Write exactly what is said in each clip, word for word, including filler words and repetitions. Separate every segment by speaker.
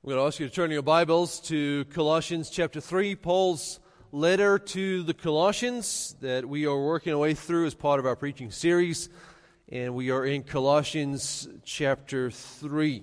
Speaker 1: I'm going to ask you to turn your Bibles to Colossians chapter three, Paul's letter to the Colossians that we are working our way through as part of our preaching series. And we are in Colossians chapter three.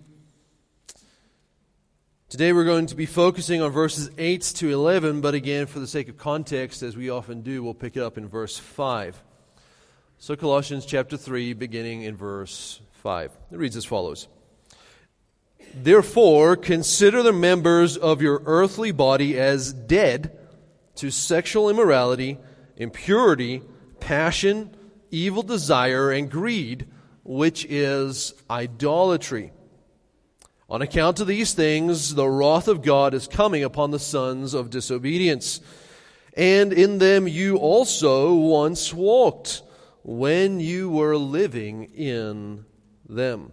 Speaker 1: Today we're going to be focusing on verses eight to eleven, but again, for the sake of context, as we often do, we'll pick it up in verse five. So Colossians chapter three, beginning in verse five. It reads as follows. Therefore, consider the members of your earthly body as dead to sexual immorality, impurity, passion, evil desire, and greed, which is idolatry. On account of these things, the wrath of God is coming upon the sons of disobedience. And in them you also once walked, when you were living in them.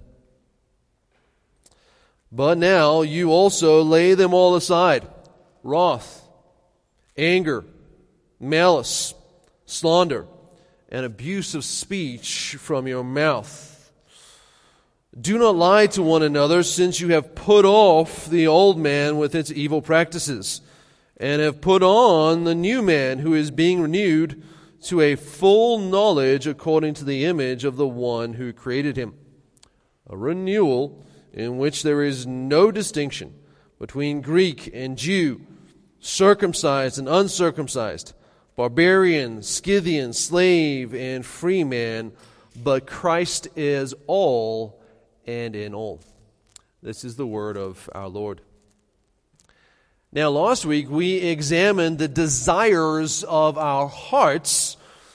Speaker 1: But now you also lay them all aside, wrath, anger, malice, slander, and abuse of speech from your mouth. Do not lie to one another, since you have put off the old man with its evil practices, and have put on the new man, who is being renewed to a full knowledge according to the image of the one who created him. A renewal in which there is no distinction between Greek and Jew, circumcised and uncircumcised, barbarian, Scythian, slave, and free man, but Christ is all and in all. This is the word of our Lord. Now, last week we examined the desires of our hearts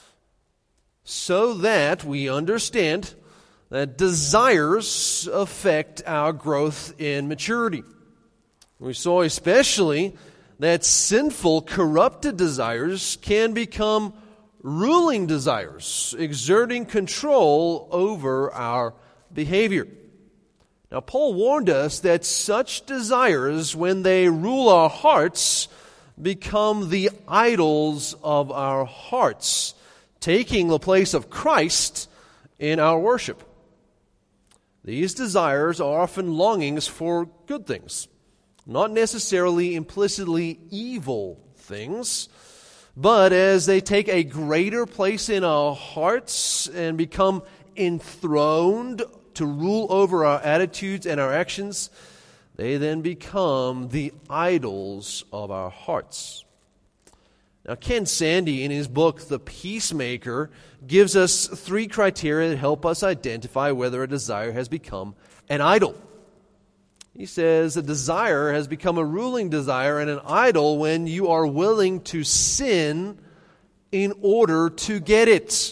Speaker 1: so that we understand that desires affect our growth in maturity. We saw especially that sinful, corrupted desires can become ruling desires, exerting control over our behavior. Now, Paul warned us that such desires, when they rule our hearts, become the idols of our hearts, taking the place of Christ in our worship. These desires are often longings for good things, not necessarily implicitly evil things, but as they take a greater place in our hearts and become enthroned to rule over our attitudes and our actions, they then become the idols of our hearts. Now, Ken Sande, in his book, The Peacemaker, gives us three criteria that help us identify whether a desire has become an idol. He says a desire has become a ruling desire and an idol when you are willing to sin in order to get it.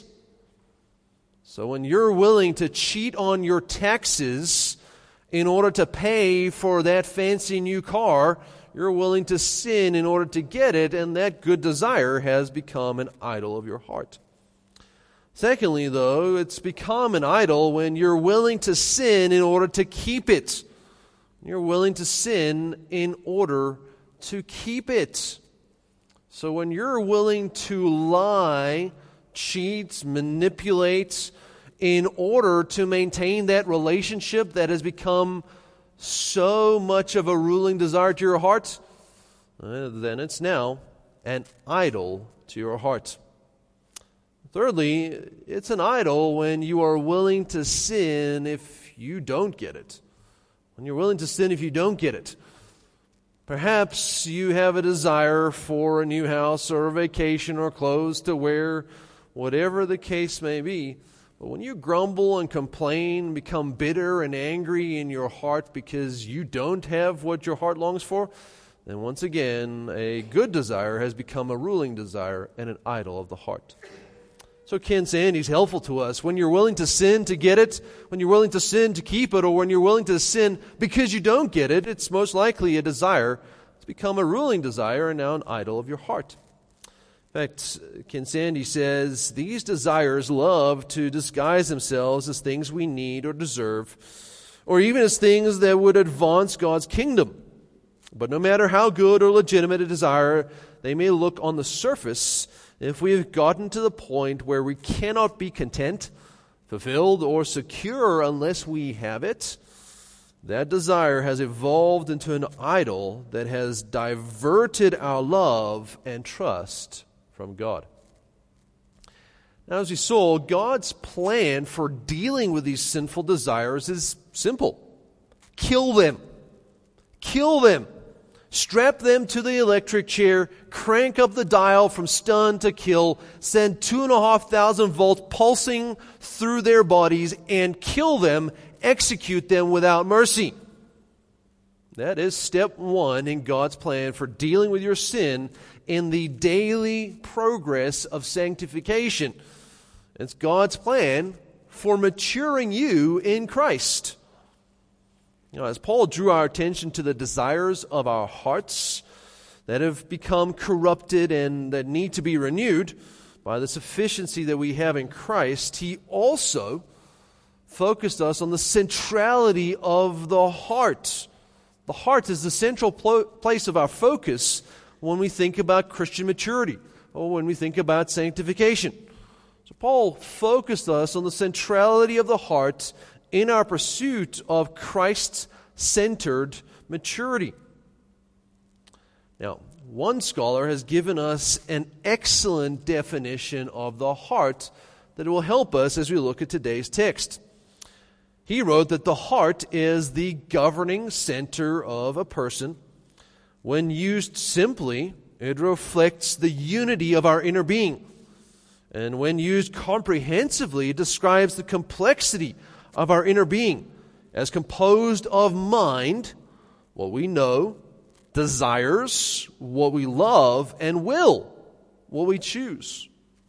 Speaker 1: So when you're willing to cheat on your taxes in order to pay for that fancy new car, you're willing to sin in order to get it, and that good desire has become an idol of your heart. Secondly, though, it's become an idol when you're willing to sin in order to keep it. You're willing to sin in order to keep it. So when you're willing to lie, cheat, manipulate in order to maintain that relationship that has become so much of a ruling desire to your heart, uh, then it's now an idol to your heart. Thirdly, it's an idol when you are willing to sin if you don't get it. When you're willing to sin if you don't get it. Perhaps you have a desire for a new house or a vacation or clothes to wear, whatever the case may be. But when you grumble and complain, become bitter and angry in your heart because you don't have what your heart longs for, then once again, a good desire has become a ruling desire and an idol of the heart. So Ken Sande is helpful to us. When you're willing to sin to get it, when you're willing to sin to keep it, or when you're willing to sin because you don't get it, it's most likely a desire to become a ruling desire and now an idol of your heart. In fact, Ken Sande says, these desires love to disguise themselves as things we need or deserve, or even as things that would advance God's kingdom. But no matter how good or legitimate a desire they may look on the surface, if we have gotten to the point where we cannot be content, fulfilled, or secure unless we have it, that desire has evolved into an idol that has diverted our love and trust from God. Now, as we saw, God's plan for dealing with these sinful desires is simple. Kill them. Kill them. Strap them to the electric chair, crank up the dial from stun to kill, send two and a half thousand volts pulsing through their bodies, and kill them, execute them without mercy. That is step one in God's plan for dealing with your sin in the daily progress of sanctification. It's God's plan for maturing you in Christ. You know, as Paul drew our attention to the desires of our hearts that have become corrupted and that need to be renewed by the sufficiency that we have in Christ, he also focused us on the centrality of the heart. The heart is the central pl- place of our focus when we think about Christian maturity or when we think about sanctification. So Paul focused us on the centrality of the heart in our pursuit of Christ-centered maturity. Now, one scholar has given us an excellent definition of the heart that will help us as we look at today's text. He wrote that the heart is the governing center of a person. When used simply, it reflects the unity of our inner being. And when used comprehensively, it describes the complexity of our inner being as composed of mind, what we know, desires, what we love, and will, what we choose.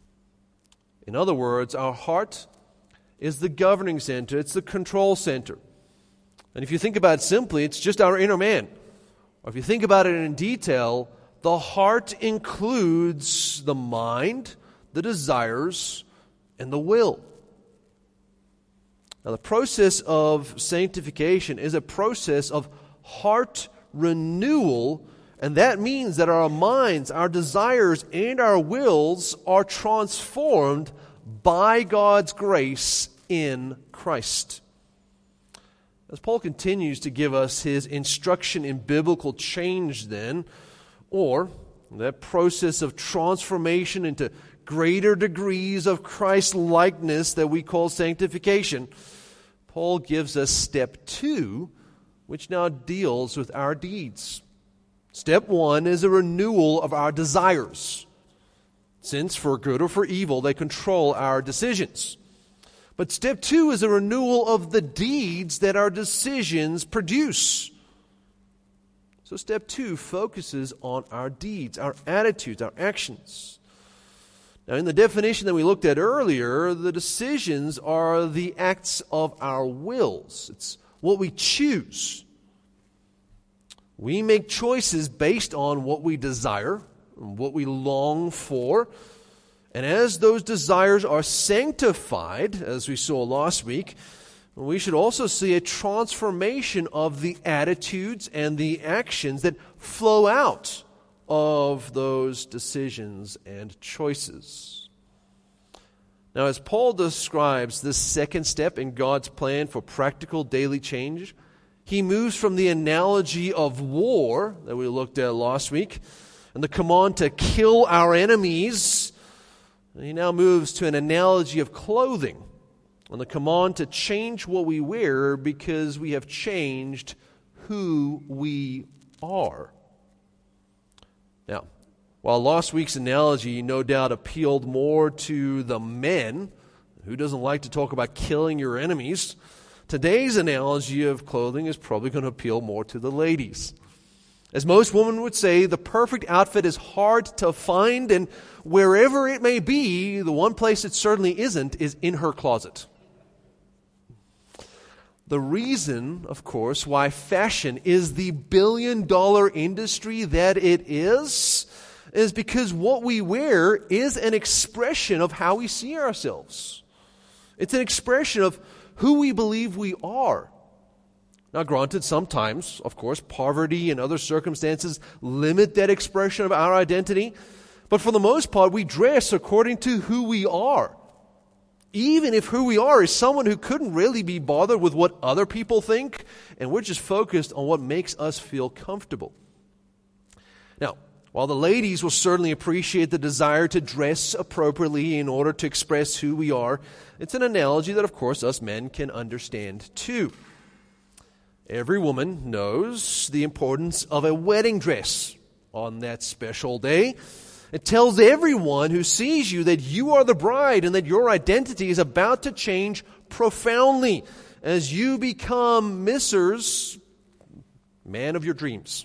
Speaker 1: In other words, our heart is the governing center. It's the control center. And if you think about it simply, it's just our inner man. Or if you think about it in detail, the heart includes the mind, the desires, and the will. Now, the process of sanctification is a process of heart renewal, and that means that our minds, our desires, and our wills are transformed by God's grace in Christ. As Paul continues to give us his instruction in biblical change then, or that process of transformation into greater degrees of Christ-likeness that we call sanctification, Paul gives us step two, which now deals with our deeds. Step one is a renewal of our desires, since for good or for evil they control our decisions. But step two is a renewal of the deeds that our decisions produce. So step two focuses on our deeds, our attitudes, our actions. Now, in the definition that we looked at earlier, the decisions are the acts of our wills. It's what we choose. We make choices based on what we desire, what we long for. And as those desires are sanctified, as we saw last week, we should also see a transformation of the attitudes and the actions that flow out of those decisions and choices. Now, as Paul describes this second step in God's plan for practical daily change, he moves from the analogy of war that we looked at last week and the command to kill our enemies. He now moves to an analogy of clothing and the command to change what we wear because we have changed who we are. Now, while last week's analogy no doubt appealed more to the men, who doesn't like to talk about killing your enemies, today's analogy of clothing is probably going to appeal more to the ladies. As most women would say, the perfect outfit is hard to find, and wherever it may be, the one place it certainly isn't is in her closet. The reason, of course, why fashion is the billion-dollar industry that it is, is because what we wear is an expression of how we see ourselves. It's an expression of who we believe we are. Now, granted, sometimes, of course, poverty and other circumstances limit that expression of our identity, but for the most part, we dress according to who we are. Even if who we are is someone who couldn't really be bothered with what other people think, and we're just focused on what makes us feel comfortable. Now, while the ladies will certainly appreciate the desire to dress appropriately in order to express who we are, it's an analogy that, of course, us men can understand too. Every woman knows the importance of a wedding dress on that special day. It tells everyone who sees you that you are the bride and that your identity is about to change profoundly as you become Missus Man of your dreams.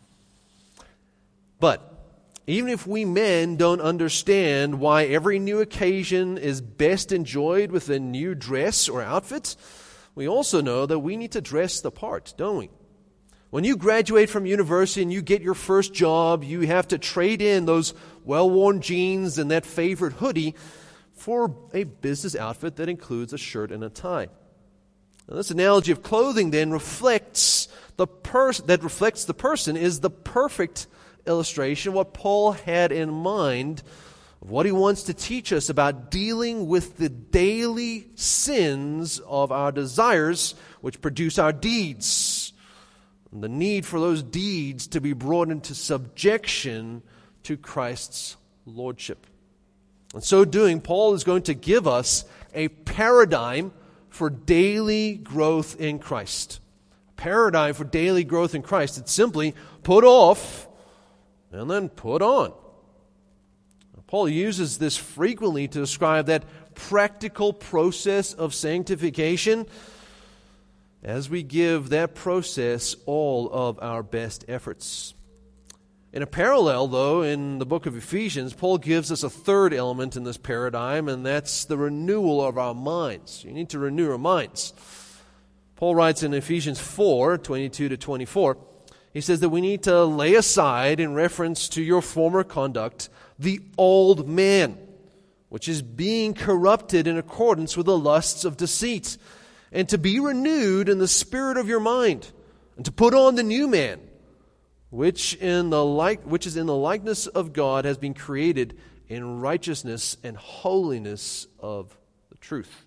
Speaker 1: But even if we men don't understand why every new occasion is best enjoyed with a new dress or outfit, we also know that we need to dress the part, don't we? When you graduate from university and you get your first job, you have to trade in those well-worn jeans and that favorite hoodie for a business outfit that includes a shirt and a tie. Now, this analogy of clothing then reflects the person that reflects the person is the perfect illustration of what Paul had in mind of what he wants to teach us about dealing with the daily sins of our desires which produce our deeds. And the need for those deeds to be brought into subjection to Christ's lordship. In so doing, Paul is going to give us a paradigm for daily growth in Christ. A paradigm for daily growth in Christ. It's simply put off and then put on. Paul uses this frequently to describe that practical process of sanctification as we give that process all of our best efforts. In a parallel, though, in the book of Ephesians, Paul gives us a third element in this paradigm, and that's the renewal of our minds. You need to renew our minds. Paul writes in Ephesians four, twenty-two to twenty-four, he says that we need to lay aside, in reference to your former conduct, the old man, which is being corrupted in accordance with the lusts of deceit, and to be renewed in the spirit of your mind, and to put on the new man, which in the like which is in the likeness of God, has been created in righteousness and holiness of the truth.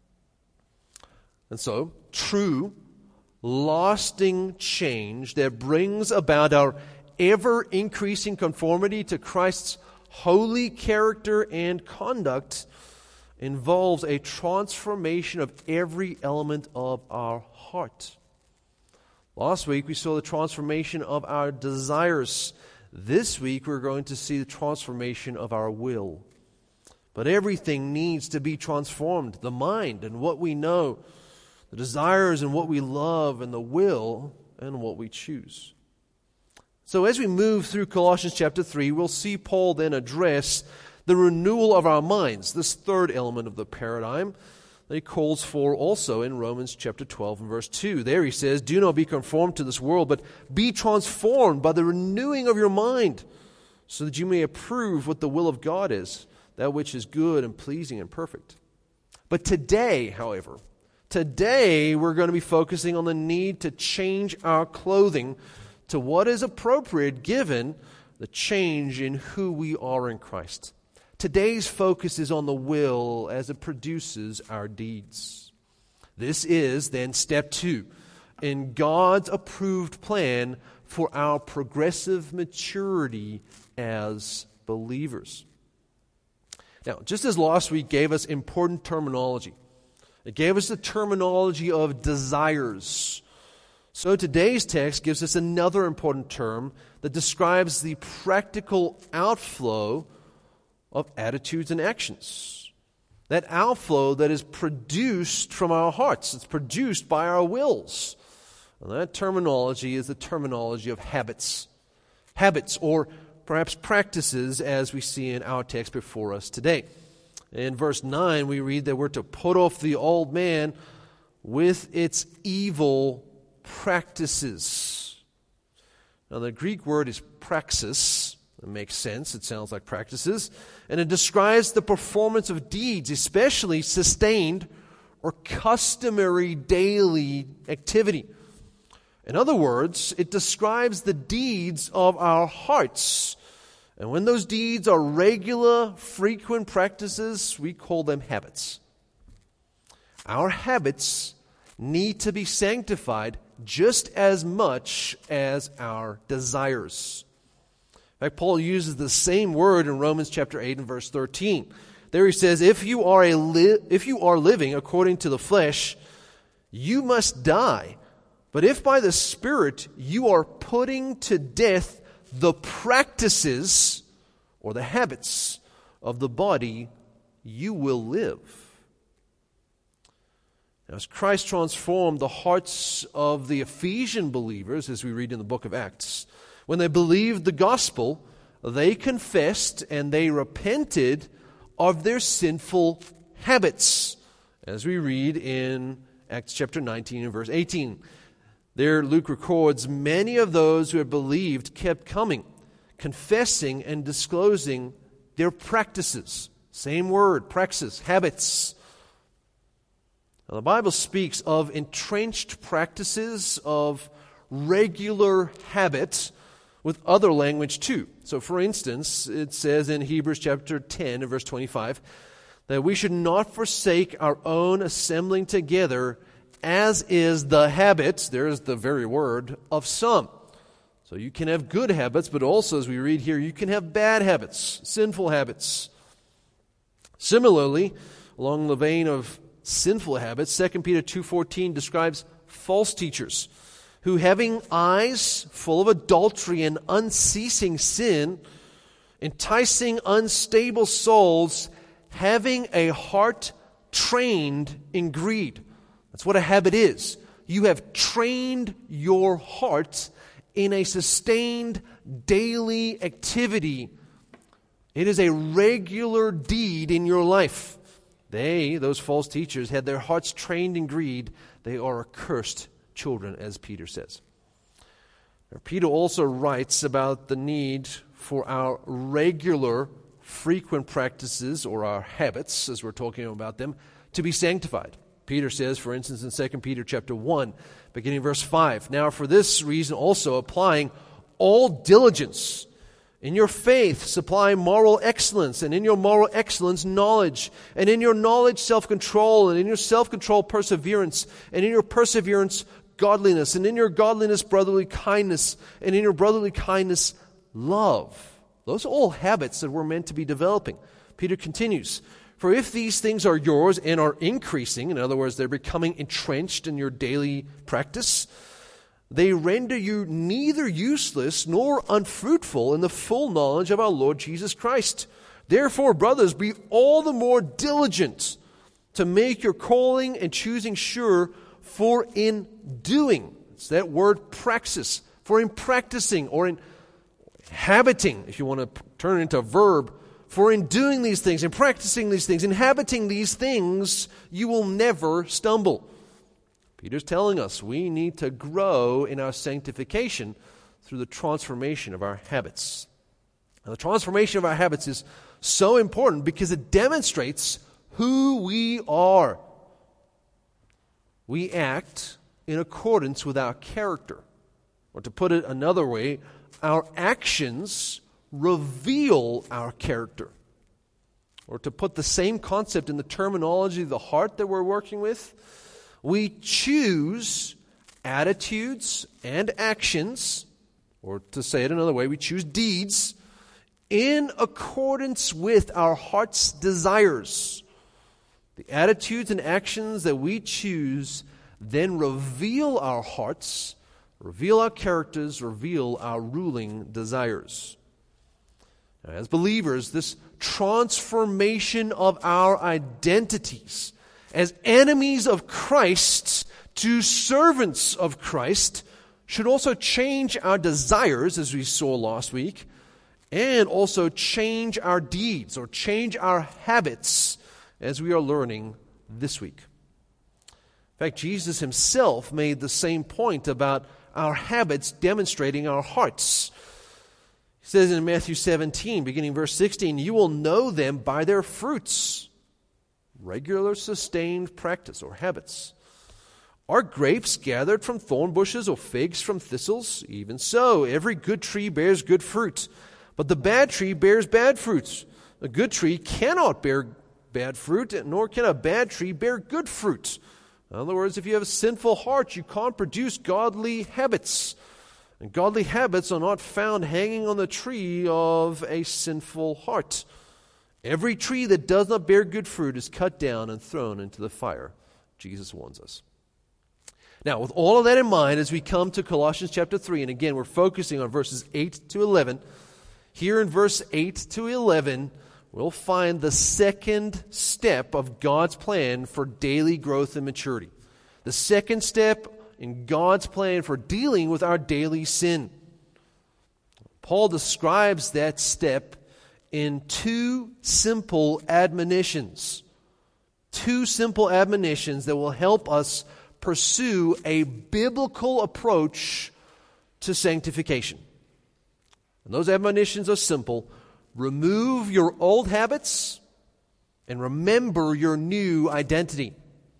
Speaker 1: And so, true, lasting change that brings about our ever-increasing conformity to Christ's holy character and conduct involves a transformation of every element of our heart. Last week we saw the transformation of our desires. This week we're going to see the transformation of our will. But everything needs to be transformed. The mind and what we know, the desires and what we love, and the will and what we choose. So as we move through Colossians chapter three, we'll see Paul then address the renewal of our minds, this third element of the paradigm that he calls for also in Romans chapter twelve and verse two. There he says, "Do not be conformed to this world, but be transformed by the renewing of your mind, so that you may approve what the will of God is, that which is good and pleasing and perfect." But today, however, today we're going to be focusing on the need to change our clothing to what is appropriate given the change in who we are in Christ. Today's focus is on the will as it produces our deeds. This is then step two in God's approved plan for our progressive maturity as believers. Now, just as last week gave us important terminology, it gave us the terminology of desires. So today's text gives us another important term that describes the practical outflow of attitudes and actions. That outflow that is produced from our hearts. It's produced by our wills. And that terminology is the terminology of habits. Habits, or perhaps practices, as we see in our text before us today. In verse nine, we read that we're to put off the old man with its evil practices. Now, the Greek word is praxis. It makes sense. It sounds like practices. And it describes the performance of deeds, especially sustained or customary daily activity. In other words, it describes the deeds of our hearts. And when those deeds are regular, frequent practices, we call them habits. Our habits need to be sanctified just as much as our desires. In fact, Paul uses the same word in Romans chapter eight and verse thirteen. There he says, if you are a li- if you are living according to the flesh, you must die. But if by the Spirit you are putting to death the practices or the habits of the body, you will live. As Christ transformed the hearts of the Ephesian believers, as we read in the book of Acts, when they believed the gospel, they confessed and they repented of their sinful habits, as we read in Acts chapter nineteen and verse eighteen. There Luke records, many of those who had believed kept coming, confessing and disclosing their practices. Same word, praxis, habits. Now, the Bible speaks of entrenched practices, of regular habits, with other language too. So for instance, it says in Hebrews chapter ten and verse twenty-five, that we should not forsake our own assembling together, as is the habit, there's the very word, of some. So you can have good habits, but also, as we read here, you can have bad habits, sinful habits. Similarly, along the vein of sinful habits, Second Peter two fourteen describes false teachers who, having eyes full of adultery and unceasing sin, enticing unstable souls, having a heart trained in greed. That's what a habit is. You have trained your heart in a sustained daily activity. It is a regular deed in your life. They, those false teachers, had their hearts trained in greed. They are accursed children, as Peter says. Now, Peter also writes about the need for our regular, frequent practices, or our habits, as we're talking about them, to be sanctified. Peter says, for instance, in Second Peter chapter one, beginning verse five, now for this reason also applying all diligence, in your faith supply moral excellence, and in your moral excellence knowledge, and in your knowledge self-control, and in your self-control perseverance, and in your perseverance godliness, and in your godliness brotherly kindness, and in your brotherly kindness love. Those are all habits that we're meant to be developing. Peter continues, for if these things are yours and are increasing, in other words, they're becoming entrenched in your daily practice, they render you neither useless nor unfruitful in the full knowledge of our Lord Jesus Christ. Therefore, brothers, be all the more diligent to make your calling and choosing sure, for in doing, it's that word praxis, for in practicing or in habiting, if you want to turn it into a verb, for in doing these things, in practicing these things, inhabiting these things, you will never stumble. Peter's telling us we need to grow in our sanctification through the transformation of our habits. Now, the transformation of our habits is so important because it demonstrates who we are. We act in accordance with our character. Or to put it another way, our actions reveal our character. Or to put the same concept in the terminology of the heart that we're working with, we choose attitudes and actions, or to say it another way, we choose deeds in accordance with our heart's desires. The attitudes and actions that we choose then reveal our hearts, reveal our characters, reveal our ruling desires. Now, as believers, this transformation of our identities as enemies of Christ to servants of Christ should also change our desires, as we saw last week, and also change our deeds or change our habits, as we are learning this week. In fact, Jesus himself made the same point about our habits demonstrating our hearts. He says in Matthew seventeen, beginning verse sixteen, you will know them by their fruits. Regular, sustained practice or habits. Are grapes gathered from thorn bushes or figs from thistles? Even so, every good tree bears good fruit, but the bad tree bears bad fruits. A good tree cannot bear bad fruit, nor can a bad tree bear good fruit. In other words, if you have a sinful heart, you can't produce godly habits. And godly habits are not found hanging on the tree of a sinful heart. Every tree that does not bear good fruit is cut down and thrown into the fire. Jesus warns us. Now, with all of that in mind, as we come to Colossians chapter three, and again, we're focusing on verses eight to eleven. Here in verse eight to eleven, we'll find the second step of God's plan for daily growth and maturity. The second step in God's plan for dealing with our daily sin. Paul describes that step in two simple admonitions. Two simple admonitions that will help us pursue a biblical approach to sanctification. And those admonitions are simple. Remove your old habits and remember your new identity.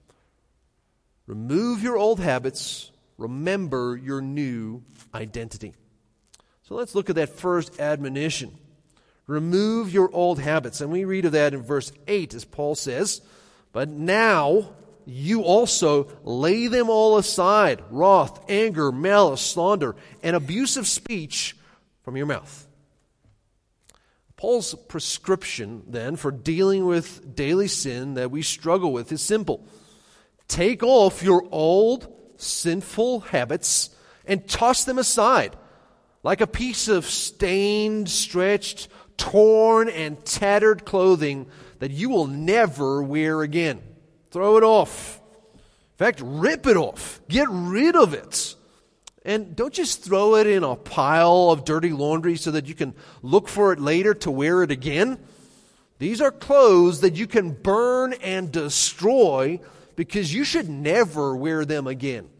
Speaker 1: Remove your old habits, remember your new identity. So let's look at that first admonition. Remove your old habits. And we read of that in verse eight as Paul says, "But now you also lay them all aside, wrath, anger, malice, slander, and abusive speech from your mouth." Paul's prescription, then, for dealing with daily sin that we struggle with is simple. Take off your old sinful habits and toss them aside like a piece of stained, stretched, torn, and tattered clothing that you will never wear again. Throw it off. In fact, rip it off. Get rid of it. And don't just throw it in a pile of dirty laundry so that you can look for it later to wear it again. These are clothes that you can burn and destroy because you should never wear them again.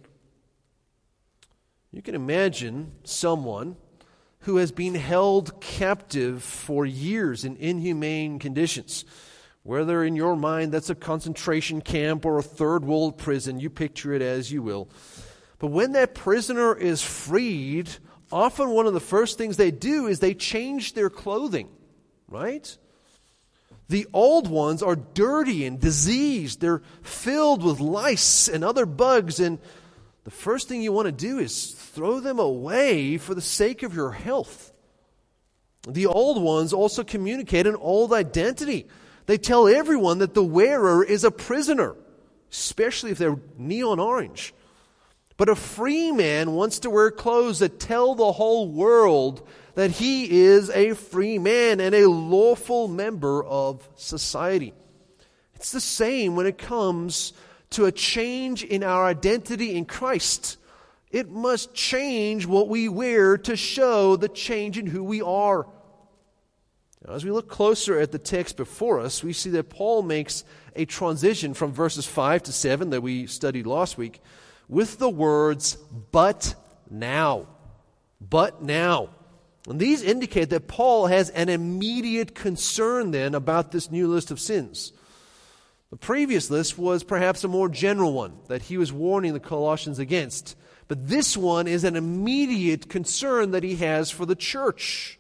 Speaker 1: You can imagine someone who has been held captive for years in inhumane conditions. Whether in your mind that's a concentration camp or a third world prison, you picture it as you will. But when that prisoner is freed, often one of the first things they do is they change their clothing, right? The old ones are dirty and diseased. They're filled with lice and other bugs, and the first thing you want to do is throw them away for the sake of your health. The old ones also communicate an old identity. They tell everyone that the wearer is a prisoner, especially if they're neon orange. But a free man wants to wear clothes that tell the whole world that he is a free man and a lawful member of society. It's the same when it comes to a change in our identity in Christ. It must change what we wear to show the change in who we are. Now, as we look closer at the text before us, we see that Paul makes a transition from verses five to seven that we studied last week with the words, "but now." But now. And these indicate that Paul has an immediate concern then about this new list of sins. The previous list was perhaps a more general one that he was warning the Colossians against. But this one is an immediate concern that he has for the church.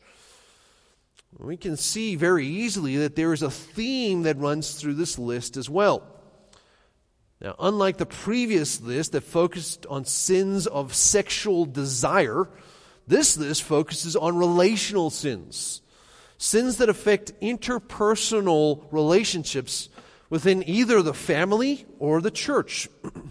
Speaker 1: We can see very easily that there is a theme that runs through this list as well. Now, unlike the previous list that focused on sins of sexual desire, this list focuses on relational sins. Sins that affect interpersonal relationships within either the family or the church.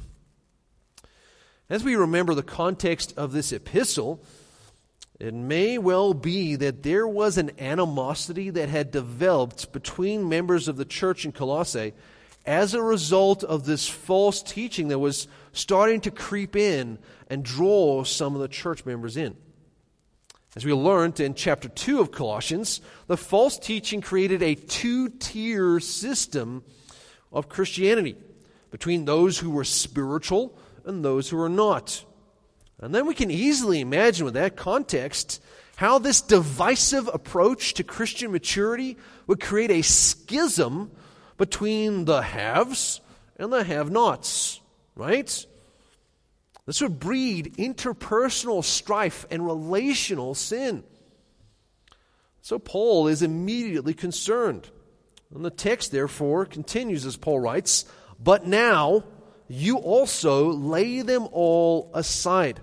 Speaker 1: As we remember the context of this epistle, it may well be that there was an animosity that had developed between members of the church in Colossae as a result of this false teaching that was starting to creep in and draw some of the church members in. As we learned in chapter two of Colossians, the false teaching created a two-tier system of Christianity between those who were spiritual and those who were not. And then we can easily imagine with that context how this divisive approach to Christian maturity would create a schism between the haves and the have-nots, right? This would breed interpersonal strife and relational sin. So Paul is immediately concerned. And the text, therefore, continues as Paul writes, "But now you also lay them all aside."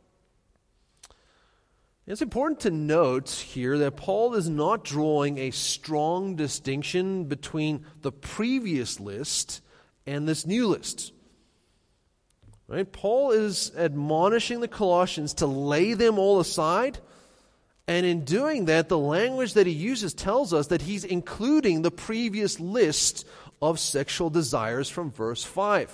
Speaker 1: It's important to note here that Paul is not drawing a strong distinction between the previous list and this new list. Right? Paul is admonishing the Colossians to lay them all aside. And in doing that, the language that he uses tells us that he's including the previous list of sexual desires from verse five.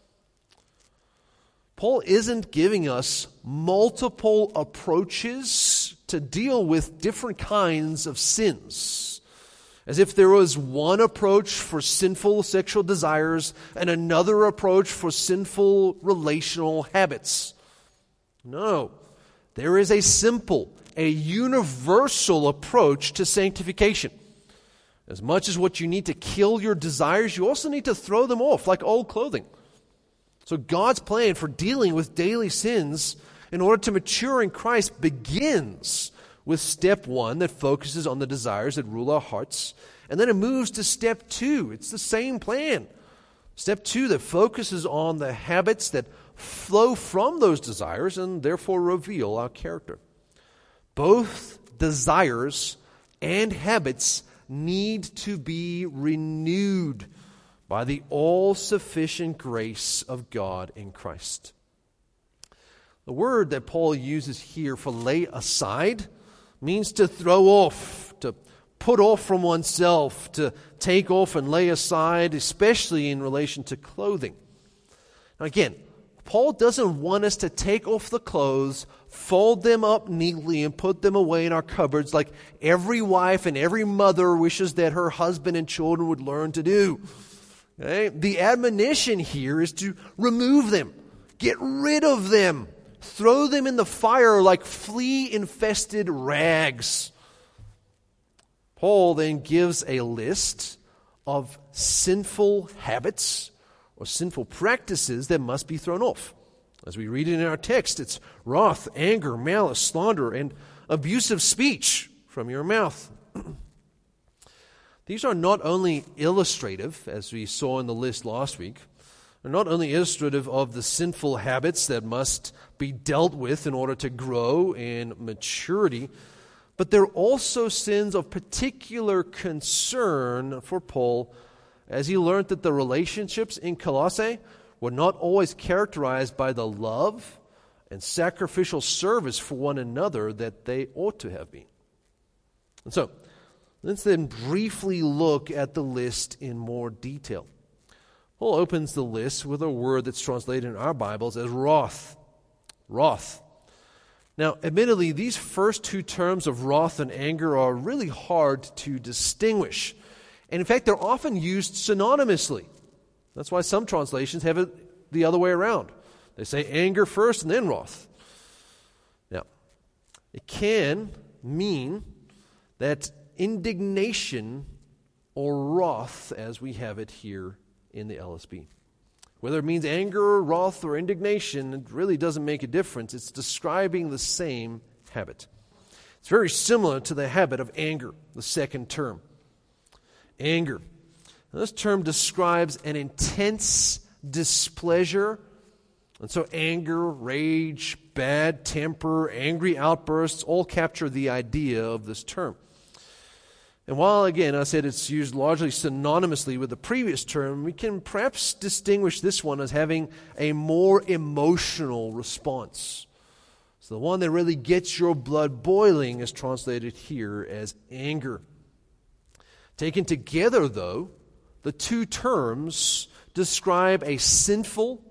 Speaker 1: Paul isn't giving us multiple approaches to deal with different kinds of sins, as if there was one approach for sinful sexual desires and another approach for sinful relational habits. No, there is a simple, a universal approach to sanctification. As much as what you need to kill your desires, you also need to throw them off like old clothing. So God's plan for dealing with daily sins in order to mature in Christ begins with step one that focuses on the desires that rule our hearts. And then it moves to step two. It's the same plan. Step two that focuses on the habits that flow from those desires and therefore reveal our character. Both desires and habits need to be renewed by the all-sufficient grace of God in Christ. The word that Paul uses here for lay aside means to throw off, to put off from oneself, to take off and lay aside, especially in relation to clothing. Now again, Paul doesn't want us to take off the clothes, fold them up neatly, and put them away in our cupboards like every wife and every mother wishes that her husband and children would learn to do. Okay? The admonition here is to remove them, get rid of them, throw them in the fire like flea-infested rags. Paul then gives a list of sinful habits or sinful practices that must be thrown off. As we read it in our text, it's wrath, anger, malice, slander, and abusive speech from your mouth. These are not only illustrative, as we saw in the list last week, they're not only illustrative of the sinful habits that must be dealt with in order to grow in maturity, but they're also sins of particular concern for Paul, as he learned that the relationships in Colossae were not always characterized by the love and sacrificial service for one another that they ought to have been. And so, let's then briefly look at the list in more detail. Paul opens the list with a word that's translated in our Bibles as wrath. Wrath. Now, admittedly, these first two terms of wrath and anger are really hard to distinguish. And in fact, they're often used synonymously. That's why some translations have it the other way around. They say anger first and then wrath. Now, it can mean that indignation or wrath, as we have it here in the L S B. Whether it means anger or wrath or indignation, it really doesn't make a difference. It's describing the same habit. It's very similar to the habit of anger, the second term. Anger. Now, this term describes an intense displeasure. And so anger, rage, bad temper, angry outbursts all capture the idea of this term. And while, again, I said it's used largely synonymously with the previous term, we can perhaps distinguish this one as having a more emotional response. So the one that really gets your blood boiling is translated here as anger. Taken together, though, the two terms describe a sinful,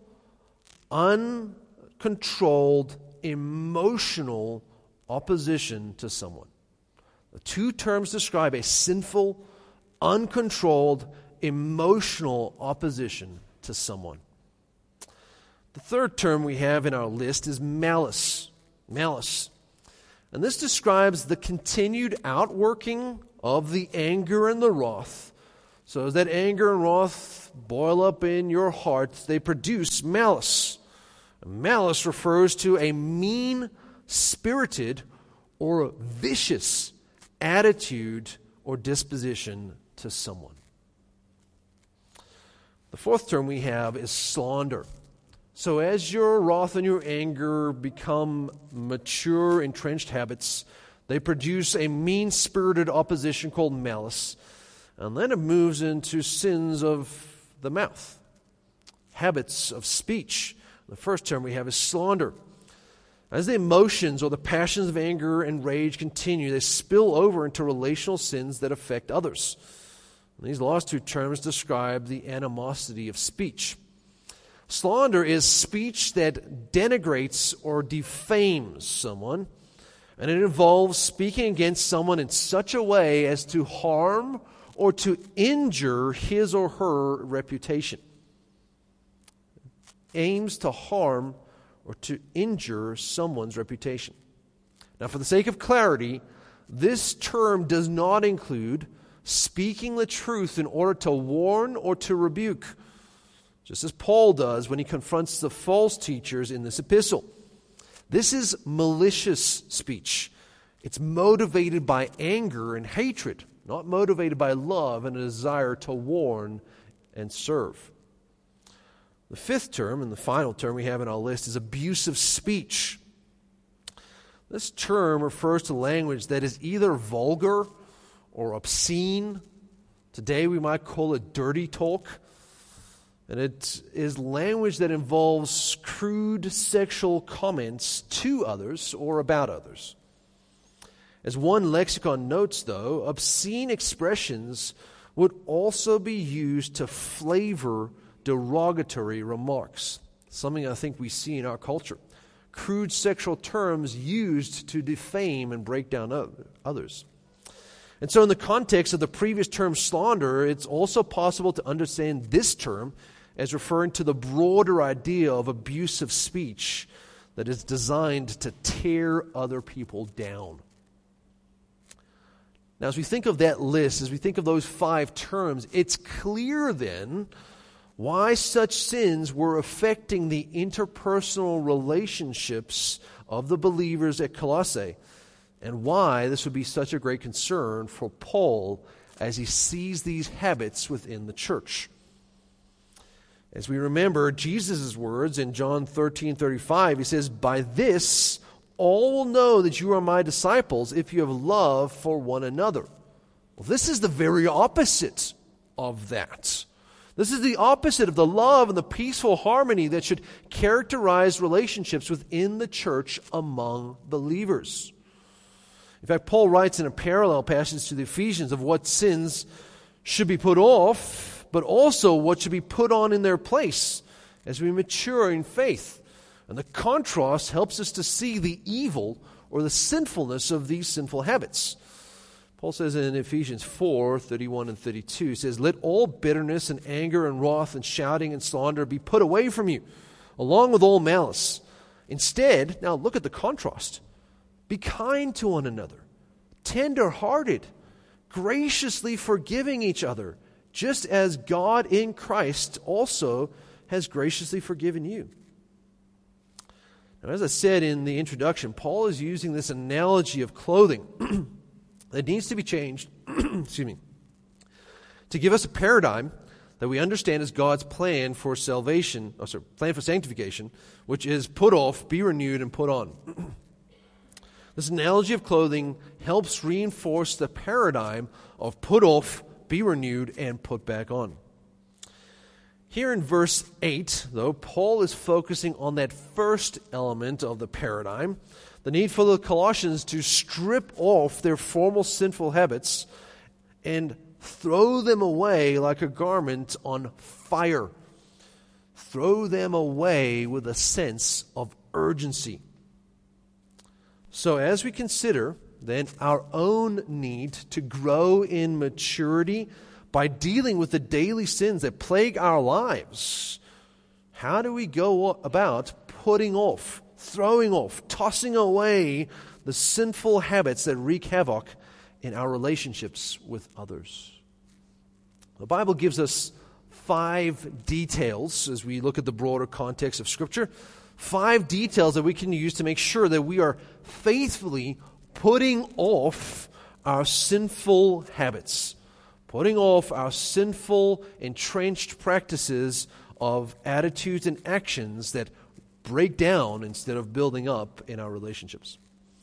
Speaker 1: uncontrolled, emotional opposition to someone. The two terms describe a sinful, uncontrolled, emotional opposition to someone. The third term we have in our list is malice. Malice. And this describes the continued outworking of the anger and the wrath. So as that anger and wrath boil up in your heart, they produce malice. Malice refers to a mean-spirited or vicious attitude or disposition to someone. The fourth term we have is slander. So as your wrath and your anger become mature, entrenched habits, they produce a mean-spirited opposition called malice. And then it moves into sins of the mouth, habits of speech. The first term we have is slander. As the emotions or the passions of anger and rage continue, they spill over into relational sins that affect others. And these last two terms describe the animosity of speech. Slander is speech that denigrates or defames someone, and it involves speaking against someone in such a way as to harm or to injure his or her reputation. Aims to harm or to injure someone's reputation. Now, for the sake of clarity, this term does not include speaking the truth in order to warn or to rebuke, just as Paul does when he confronts the false teachers in this epistle. This is malicious speech. It's motivated by anger and hatred, not motivated by love and a desire to warn and serve. The fifth term, and the final term we have in our list, is abusive speech. This term refers to language that is either vulgar or obscene. Today we might call it dirty talk. And it is language that involves crude sexual comments to others or about others. As one lexicon notes, though, obscene expressions would also be used to flavor derogatory remarks, something I think we see in our culture. Crude sexual terms used to defame and break down others. And so in the context of the previous term slander, it's also possible to understand this term as referring to the broader idea of abusive speech that is designed to tear other people down. Now, as we think of that list, as we think of those five terms, it's clear then why such sins were affecting the interpersonal relationships of the believers at Colossae, and why this would be such a great concern for Paul as he sees these habits within the church. As we remember Jesus' words in John thirteen thirty-five, he says, "By this all will know that you are my disciples if you have love for one another." Well, this is the very opposite of that. This is the opposite of the love and the peaceful harmony that should characterize relationships within the church among believers. In fact, Paul writes in a parallel passage to the Ephesians of what sins should be put off, but also what should be put on in their place as we mature in faith. And the contrast helps us to see the evil or the sinfulness of these sinful habits. Paul says in Ephesians four thirty-one and thirty-two, he says, "Let all bitterness and anger and wrath and shouting and slander be put away from you, along with all malice. Instead," now look at the contrast, "be kind to one another, tender-hearted, graciously forgiving each other, just as God in Christ also has graciously forgiven you." Now, as I said in the introduction, Paul is using this analogy of clothing that needs to be changed, excuse me, to give us a paradigm that we understand as God's plan for salvation, or sorry, plan for sanctification, which is put off, be renewed, and put on. This analogy of clothing helps reinforce the paradigm of put off, be renewed, and put back on. Here in verse eight, though, Paul is focusing on that first element of the paradigm, the need for the Colossians to strip off their former sinful habits and throw them away like a garment on fire. Throw them away with a sense of urgency. So as we consider then our own need to grow in maturity by dealing with the daily sins that plague our lives, how do we go about putting off, throwing off, tossing away the sinful habits that wreak havoc in our relationships with others? The Bible gives us five details as we look at the broader context of Scripture, five details that we can use to make sure that we are faithfully putting off our sinful habits, putting off our sinful, entrenched practices of attitudes and actions that break down instead of building up in our relationships.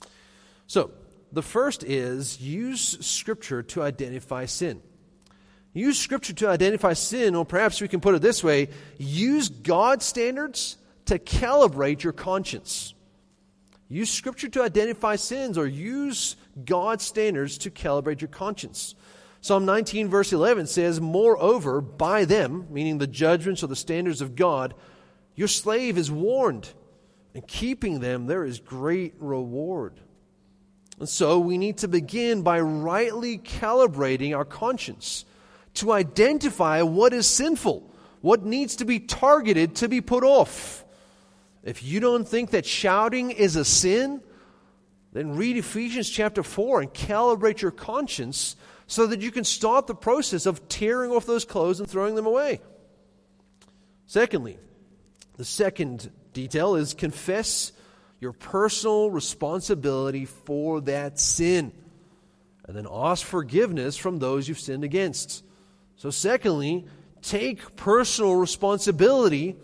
Speaker 1: So, the first is use Scripture to identify sin. Use Scripture to identify sin, or perhaps we can put it this way, use God's standards to calibrate your conscience. Use Scripture to identify sins, or use God's standards to calibrate your conscience. Psalm nineteen verse eleven says, "Moreover, by them," meaning the judgments or the standards of God, "your slave is warned, and keeping them there is great reward." And so we need to begin by rightly calibrating our conscience to identify what is sinful, what needs to be targeted to be put off. If you don't think that shouting is a sin, then read Ephesians chapter four and calibrate your conscience so that you can start the process of tearing off those clothes and throwing them away. Secondly, the second detail is confess your personal responsibility for that sin, and then ask forgiveness from those you've sinned against. So secondly, take personal responsibility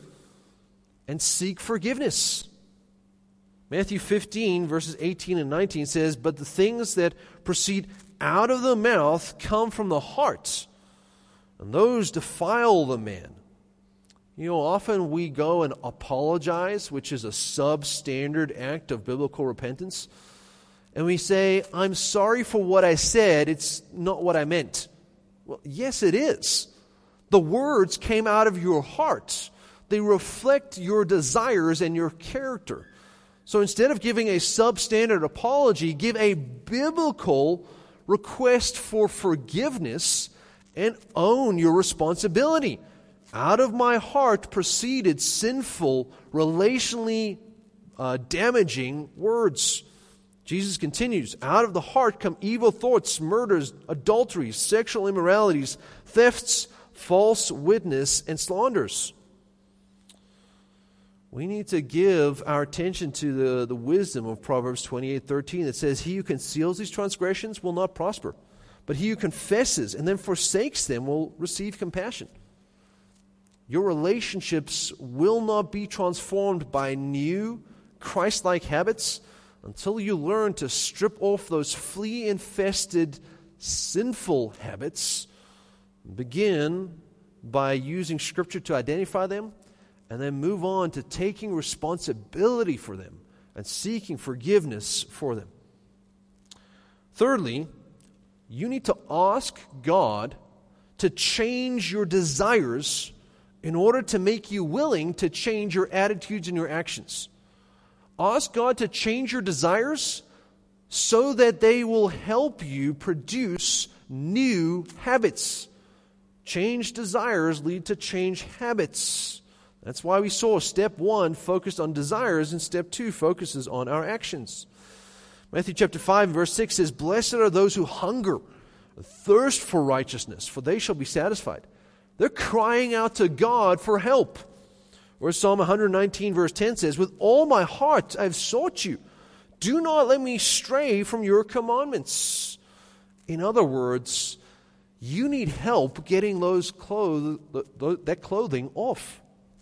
Speaker 1: and seek forgiveness. Matthew fifteen, verses eighteen and nineteen says, "But the things that proceed out of the mouth come from the heart, and those defile the man." You know, often we go and apologize, which is a substandard act of biblical repentance. And we say, "I'm sorry for what I said. It's not what I meant." Well, yes, it is. The words came out of your heart. They reflect your desires and your character. So instead of giving a substandard apology, give a biblical request for forgiveness and own your responsibility. Out of my heart proceeded sinful, relationally uh, damaging words. Jesus continues, "Out of the heart come evil thoughts, murders, adulteries, sexual immoralities, thefts, false witness, and slanders." We need to give our attention to the, the wisdom of Proverbs twenty-eight thirteen that says, "He who conceals these transgressions will not prosper, but he who confesses and then forsakes them will receive compassion." Your relationships will not be transformed by new Christ-like habits until you learn to strip off those flea-infested, sinful habits. Begin by using Scripture to identify them, and then move on to taking responsibility for them and seeking forgiveness for them. Thirdly, you need to ask God to change your desires in order to make you willing to change your attitudes and your actions. Ask God to change your desires so that they will help you produce new habits. Change desires lead to change habits. That's why we saw step one focused on desires and step two focuses on our actions. Matthew chapter five verse six says, "Blessed are those who hunger and thirst for righteousness, for they shall be satisfied." They're crying out to God for help. Or Psalm one nineteen verse ten says, "With all my heart I have sought you. Do not let me stray from your commandments." In other words, you need help getting those clothes, that clothing off.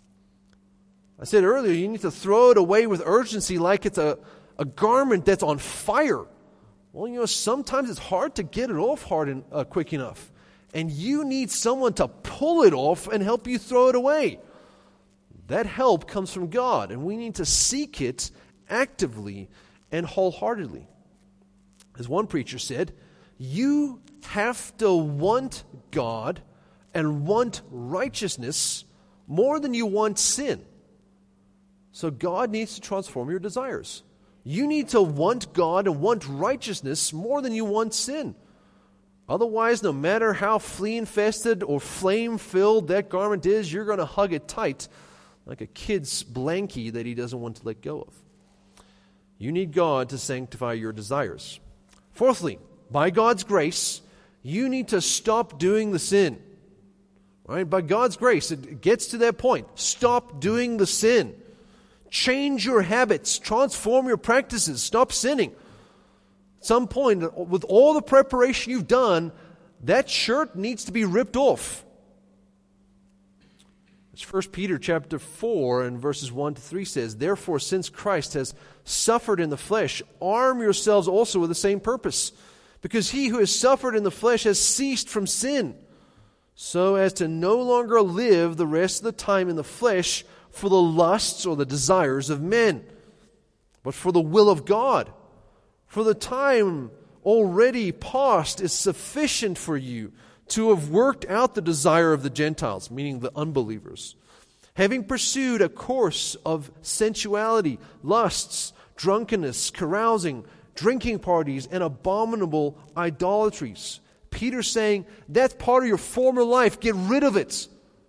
Speaker 1: I said earlier, you need to throw it away with urgency like it's a, a garment that's on fire. Well, you know, sometimes it's hard to get it off hard and uh, quick enough. And you need someone to pull it off and help you throw it away. That help comes from God, and we need to seek it actively and wholeheartedly. As one preacher said, you have to want God and want righteousness more than you want sin. So God needs to transform your desires. You need to want God and want righteousness more than you want sin. Otherwise, no matter how flea-infested or flame-filled that garment is, you're going to hug it tight like a kid's blankie that he doesn't want to let go of. You need God to sanctify your desires. Fourthly, by God's grace, you need to stop doing the sin. Right? By God's grace, it gets to that point. Stop doing the sin. Change your habits. Transform your practices. Stop sinning. At some point, with all the preparation you've done, that shirt needs to be ripped off. As First Peter chapter four and verses one to three says, "Therefore, since Christ has suffered in the flesh, arm yourselves also with the same purpose. Because he who has suffered in the flesh has ceased from sin, so as to no longer live the rest of the time in the flesh for the lusts or the desires of men, but for the will of God. For the time already past is sufficient for you to have worked out the desire of the Gentiles," meaning the unbelievers, "having pursued a course of sensuality, lusts, drunkenness, carousing, drinking parties, and abominable idolatries." Peter's saying, that's part of your former life. Get rid of it.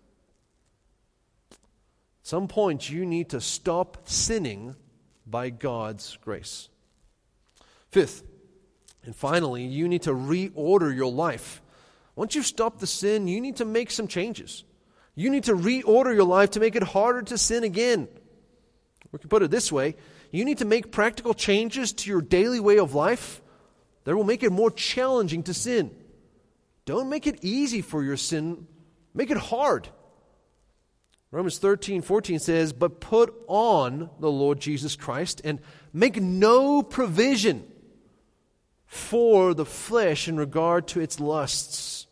Speaker 1: At some point, you need to stop sinning by God's grace. Fifth, and finally, you need to reorder your life. Once you've stopped the sin, you need to make some changes. You need to reorder your life to make it harder to sin again. We can put it this way. You need to make practical changes to your daily way of life that will make it more challenging to sin. Don't make it easy for your sin. Make it hard. Romans thirteen fourteen says, "But put on the Lord Jesus Christ and make no provision for the flesh in regard to its lusts."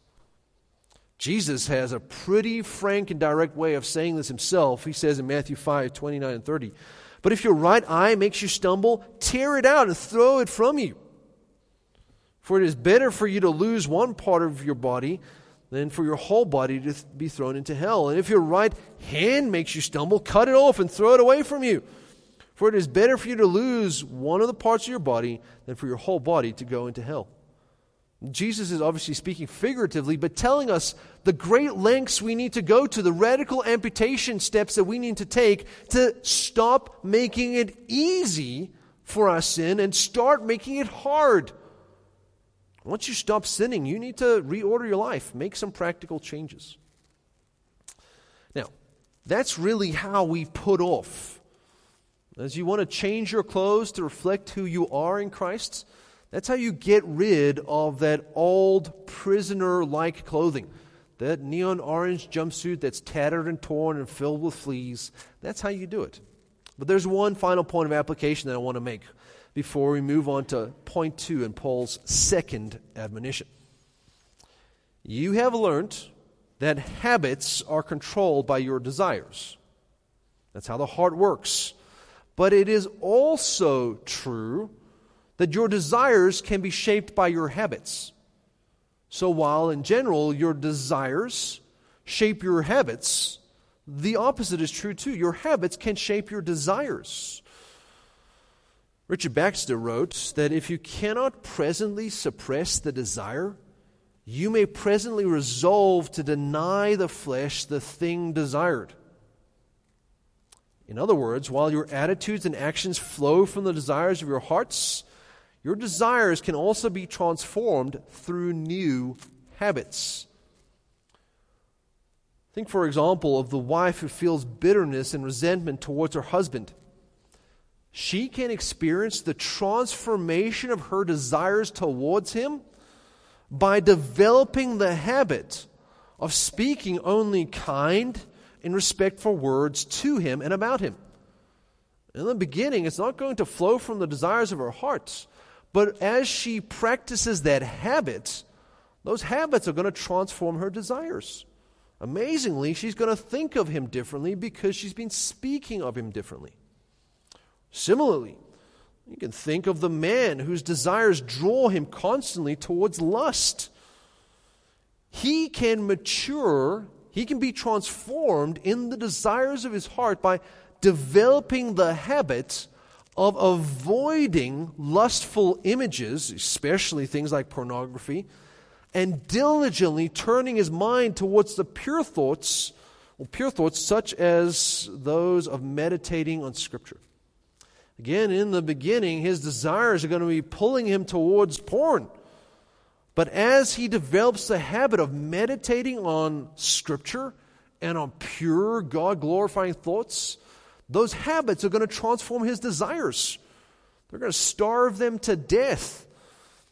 Speaker 1: Jesus has a pretty frank and direct way of saying this himself. He says in Matthew five twenty-nine and thirty, "But if your right eye makes you stumble, tear it out and throw it from you. For it is better for you to lose one part of your body than for your whole body to be thrown into hell. And if your right hand makes you stumble, cut it off and throw it away from you. For it is better for you to lose one of the parts of your body than for your whole body to go into hell." Jesus is obviously speaking figuratively, but telling us the great lengths we need to go to, the radical amputation steps that we need to take to stop making it easy for our sin and start making it hard. Once you stop sinning, you need to reorder your life, make some practical changes. Now, that's really how we put off. As you want to change your clothes to reflect who you are in Christ, that's how you get rid of that old prisoner-like clothing. That neon orange jumpsuit that's tattered and torn and filled with fleas. That's how you do it. But there's one final point of application that I want to make before we move on to point two in Paul's second admonition. You have learned that habits are controlled by your desires. That's how the heart works. But it is also true that your desires can be shaped by your habits. So while in general your desires shape your habits, the opposite is true too. Your habits can shape your desires. Richard Baxter wrote that if you cannot presently suppress the desire, you may presently resolve to deny the flesh the thing desired. In other words, while your attitudes and actions flow from the desires of your hearts, your desires can also be transformed through new habits. Think, for example, of the wife who feels bitterness and resentment towards her husband. She can experience the transformation of her desires towards him by developing the habit of speaking only kind and respectful words to him and about him. In the beginning, it's not going to flow from the desires of her heart, but as she practices that habit, those habits are going to transform her desires. Amazingly, she's going to think of him differently because she's been speaking of him differently. Similarly, you can think of the man whose desires draw him constantly towards lust. He can mature, he can be transformed in the desires of his heart by developing the habit of avoiding lustful images, especially things like pornography, and diligently turning his mind towards the pure thoughts, well, pure thoughts such as those of meditating on Scripture. Again, in the beginning, his desires are going to be pulling him towards porn. But as he develops the habit of meditating on Scripture and on pure, God-glorifying thoughts, those habits are going to transform his desires. They're going to starve them to death.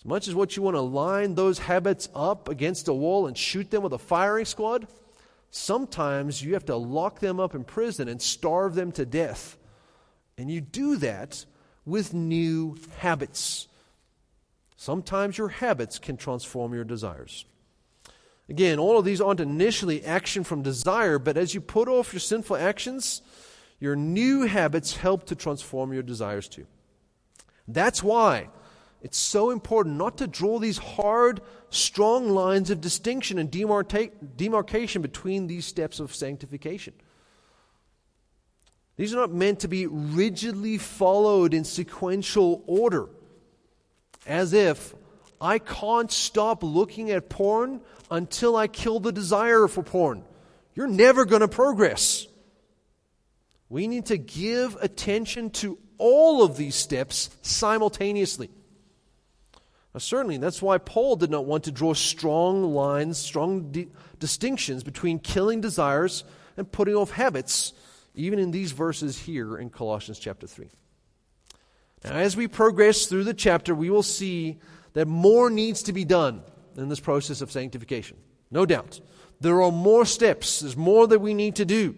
Speaker 1: As much as what you want to line those habits up against a wall and shoot them with a firing squad, sometimes you have to lock them up in prison and starve them to death. And you do that with new habits. Sometimes your habits can transform your desires. Again, all of these aren't initially action from desire, but as you put off your sinful actions, your new habits help to transform your desires too. That's why it's so important not to draw these hard, strong lines of distinction and demarca- demarcation between these steps of sanctification. These are not meant to be rigidly followed in sequential order, as if I can't stop looking at porn until I kill the desire for porn. You're never going to progress. We need to give attention to all of these steps simultaneously. Now, certainly, that's why Paul did not want to draw strong lines, strong di- distinctions between killing desires and putting off habits, even in these verses here in Colossians chapter three. Now, as we progress through the chapter, we will see that more needs to be done in this process of sanctification. No doubt. There are more steps. There's more that we need to do.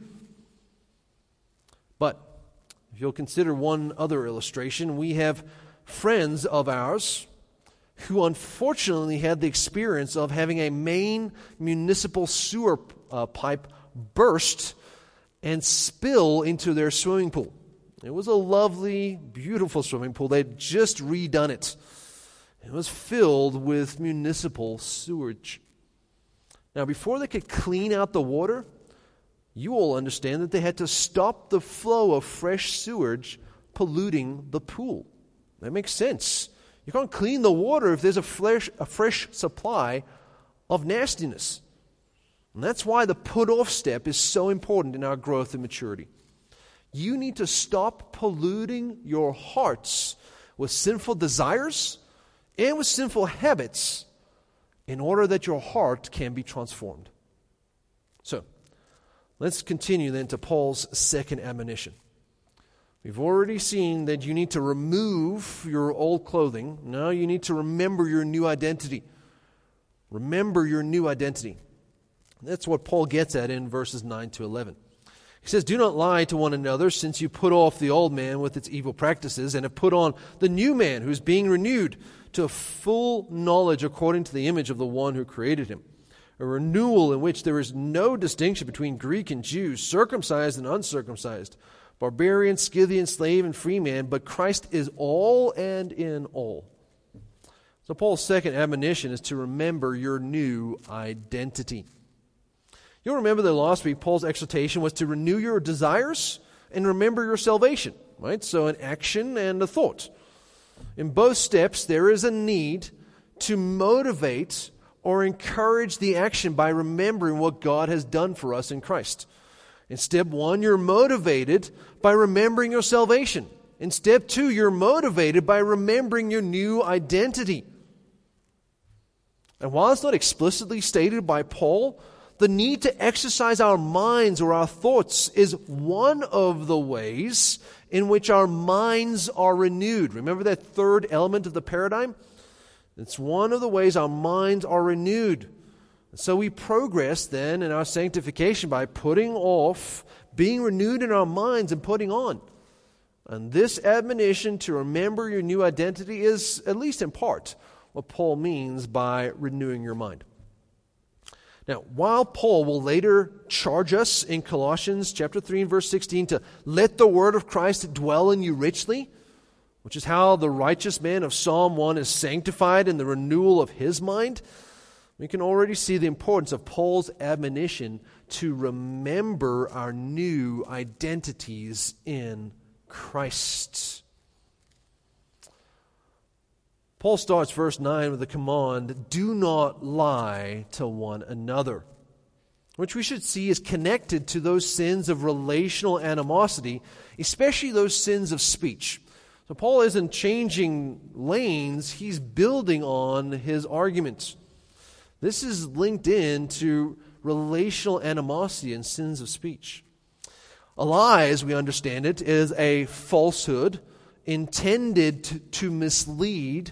Speaker 1: But if you'll consider one other illustration, we have friends of ours who unfortunately had the experience of having a main municipal sewer uh, pipe burst and spill into their swimming pool. It was a lovely, beautiful swimming pool. They'd just redone it. It was filled with municipal sewage. Now, before they could clean out the water, you all understand that they had to stop the flow of fresh sewage polluting the pool. That makes sense. You can't clean the water if there's a fresh, a fresh supply of nastiness. And that's why the put-off step is so important in our growth and maturity. You need to stop polluting your hearts with sinful desires and with sinful habits in order that your heart can be transformed. So, let's continue then to Paul's second admonition. We've already seen that you need to remove your old clothing. Now you need to remember your new identity. Remember your new identity. That's what Paul gets at in verses nine to eleven. He says, "Do not lie to one another, since you put off the old man with its evil practices and have put on the new man who is being renewed to a full knowledge according to the image of the one who created him. A renewal in which there is no distinction between Greek and Jew, circumcised and uncircumcised, barbarian, Scythian, slave, and free man, but Christ is all and in all." So Paul's second admonition is to remember your new identity. You'll remember that last week Paul's exhortation was to renew your desires and remember your salvation, right? So an action and a thought. In both steps, there is a need to motivate or encourage the action by remembering what God has done for us in Christ. In step one, you're motivated by remembering your salvation. In step two, you're motivated by remembering your new identity. And while it's not explicitly stated by Paul, the need to exercise our minds or our thoughts is one of the ways in which our minds are renewed. Remember that third element of the paradigm? It's one of the ways our minds are renewed. So we progress then in our sanctification by putting off, being renewed in our minds and putting on. And this admonition to remember your new identity is, at least in part, what Paul means by renewing your mind. Now, while Paul will later charge us in Colossians chapter three and verse sixteen to let the word of Christ dwell in you richly, which is how the righteous man of Psalm one is sanctified in the renewal of his mind, we can already see the importance of Paul's admonition to remember our new identities in Christ. Paul starts verse nine with the command, "Do not lie to one another," which we should see is connected to those sins of relational animosity, especially those sins of speech. So Paul isn't changing lanes, he's building on his arguments. This is linked in to relational animosity and sins of speech. A lie, as we understand it, is a falsehood intended to, to mislead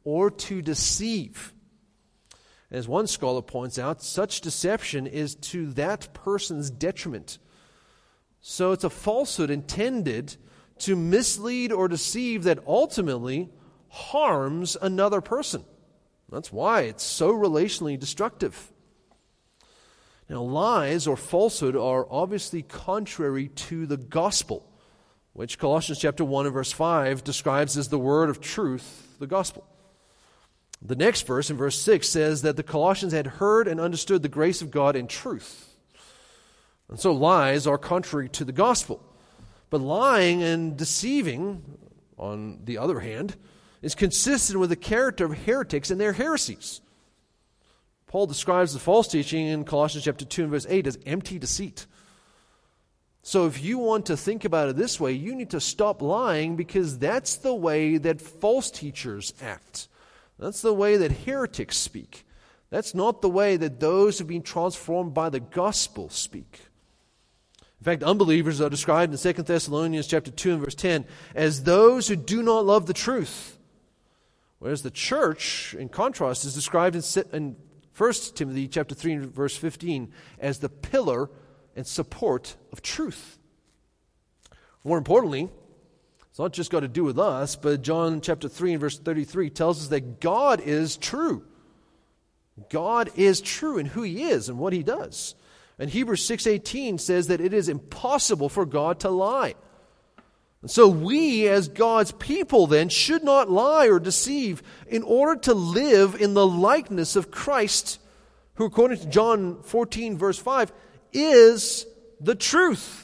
Speaker 1: or to deceive. As one scholar points out, such deception is to that person's detriment. So it's a falsehood intended to mislead or deceive that ultimately harms another person. That's why it's so relationally destructive. Now, lies or falsehood are obviously contrary to the gospel, which Colossians chapter one and verse five describes as the word of truth, the gospel. The next verse, in verse six, says that the Colossians had heard and understood the grace of God in truth. And so lies are contrary to the gospel. But lying and deceiving, on the other hand, is consistent with the character of heretics and their heresies. Paul describes the false teaching in Colossians chapter two and verse eight as empty deceit. So if you want to think about it this way, you need to stop lying, because that's the way that false teachers act. That's the way that heretics speak. That's not the way that those who have been transformed by the gospel speak. In fact, unbelievers are described in Second Thessalonians chapter two and verse ten as those who do not love the truth. Whereas the church, in contrast, is described in First Timothy chapter three and verse fifteen as the pillar and support of truth. More importantly, it's not just got to do with us, but John chapter three and verse thirty-three tells us that God is true. God is true in who He is and what He does. And Hebrews six eighteen says that it is impossible for God to lie. And so we, as God's people then, should not lie or deceive in order to live in the likeness of Christ, who, according to John fourteen verse five, is the truth.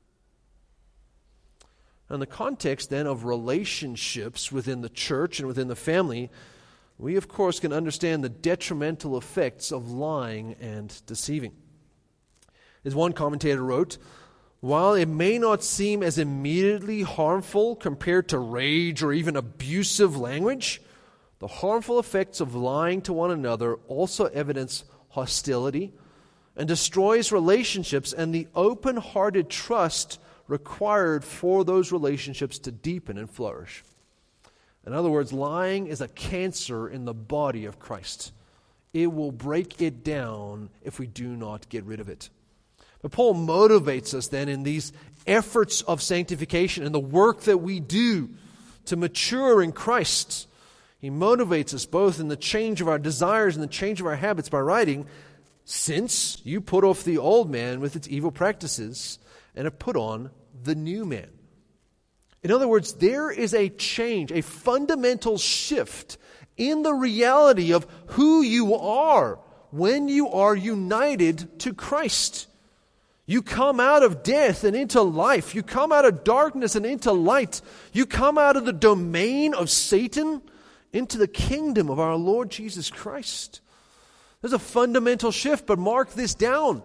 Speaker 1: In the context then of relationships within the church and within the family, we of course can understand the detrimental effects of lying and deceiving. As one commentator wrote, while it may not seem as immediately harmful compared to rage or even abusive language, the harmful effects of lying to one another also evidence hostility and destroys relationships and the open-hearted trust required for those relationships to deepen and flourish. In other words, lying is a cancer in the body of Christ. It will break it down if we do not get rid of it. But Paul motivates us then in these efforts of sanctification and the work that we do to mature in Christ. He motivates us both in the change of our desires and the change of our habits by writing, since you put off the old man with its evil practices and have put on the new man. In other words, there is a change, a fundamental shift in the reality of who you are when you are united to Christ. You come out of death and into life. You come out of darkness and into light. You come out of the domain of Satan into the kingdom of our Lord Jesus Christ. There's a fundamental shift, but mark this down.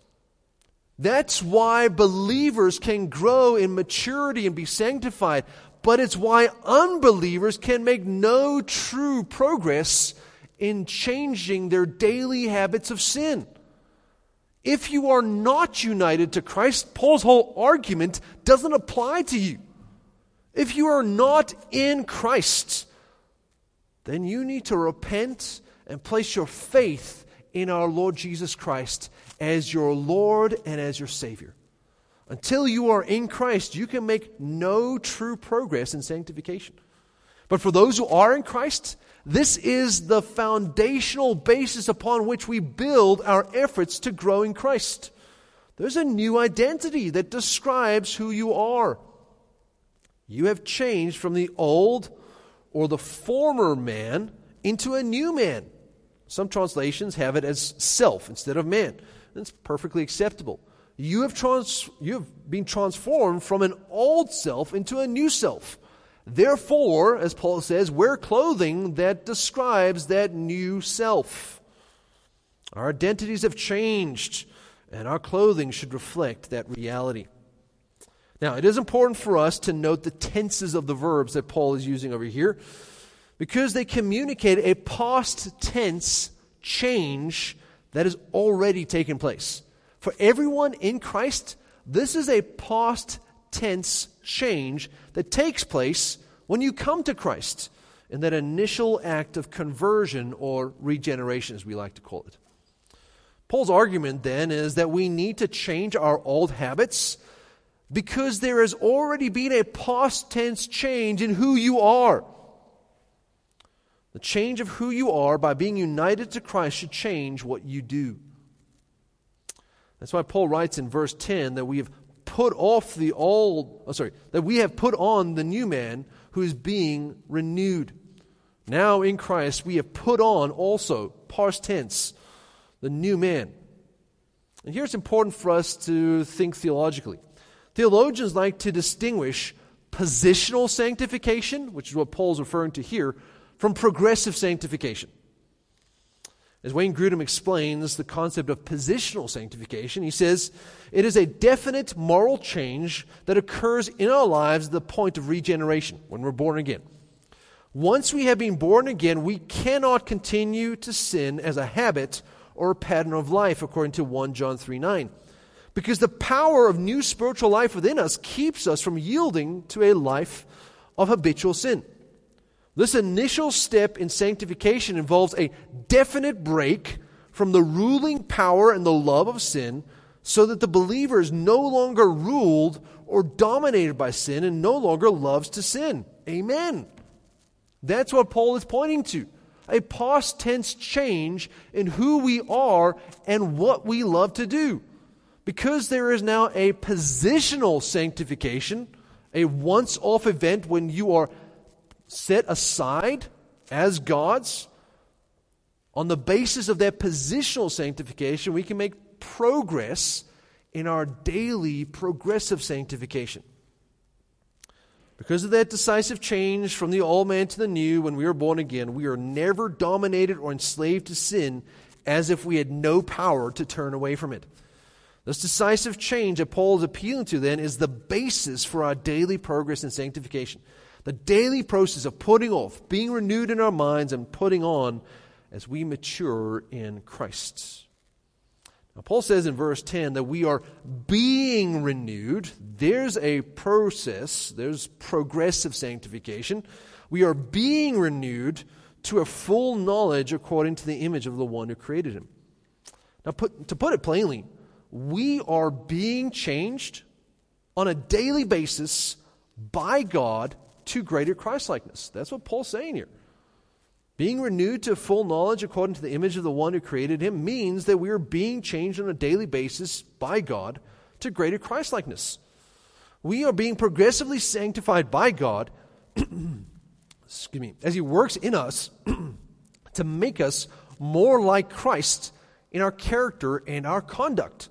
Speaker 1: That's why believers can grow in maturity and be sanctified, but it's why unbelievers can make no true progress in changing their daily habits of sin. If you are not united to Christ, Paul's whole argument doesn't apply to you. If you are not in Christ, then you need to repent and place your faith in our Lord Jesus Christ as your Lord and as your Savior. Until you are in Christ, you can make no true progress in sanctification. But for those who are in Christ, this is the foundational basis upon which we build our efforts to grow in Christ. There's a new identity that describes who you are. You have changed from the old or the former man into a new man. Some translations have it as self instead of man. That's perfectly acceptable. You have, trans- you have been transformed from an old self into a new self. Therefore, as Paul says, wear clothing that describes that new self. Our identities have changed, and our clothing should reflect that reality. Now, it is important for us to note the tenses of the verbs that Paul is using over here, because they communicate a past tense change that has already taken place. For everyone in Christ, this is a past tense change that takes place when you come to Christ. in that initial act of conversion or regeneration, as we like to call it. Paul's argument then is that we need to change our old habits because there has already been a past tense change in who you are. The change of who you are by being united to Christ should change what you do. That's why Paul writes in verse ten that we have put off the old, oh sorry, that we have put on the new man who is being renewed. Now in Christ we have put on also, past tense, the new man. And here it's important for us to think theologically. Theologians like to distinguish positional sanctification, which is what Paul's referring to here, from progressive sanctification. As Wayne Grudem explains the concept of positional sanctification, he says, it is a definite moral change that occurs in our lives at the point of regeneration, when we're born again. Once we have been born again, we cannot continue to sin as a habit or a pattern of life, according to First John three nine. Because the power of new spiritual life within us keeps us from yielding to a life of habitual sin. This initial step in sanctification involves a definite break from the ruling power and the love of sin, so that the believer is no longer ruled or dominated by sin and no longer loves to sin. Amen. That's what Paul is pointing to. A past tense change in who we are and what we love to do. Because there is now a positional sanctification, a once-off event when you are set aside as God's. On the basis of that positional sanctification, we can make progress in our daily progressive sanctification. Because of that decisive change from the old man to the new when we are born again, we are never dominated or enslaved to sin as if we had no power to turn away from it. This decisive change that Paul is appealing to then is the basis for our daily progress in sanctification. The daily process of putting off, being renewed in our minds, and putting on as we mature in Christ. Now, Paul says in verse ten that we are being renewed. There's a process, there's progressive sanctification. We are being renewed to a full knowledge according to the image of the one who created him. Now, put, to put it plainly, we are being changed on a daily basis by God to greater Christ-likeness. That's what Paul's saying here. Being renewed to full knowledge according to the image of the one who created him means that we are being changed on a daily basis by God to greater Christ-likeness. We are being progressively sanctified by God excuse me, as he works in us to make us more like Christ in our character and our conduct.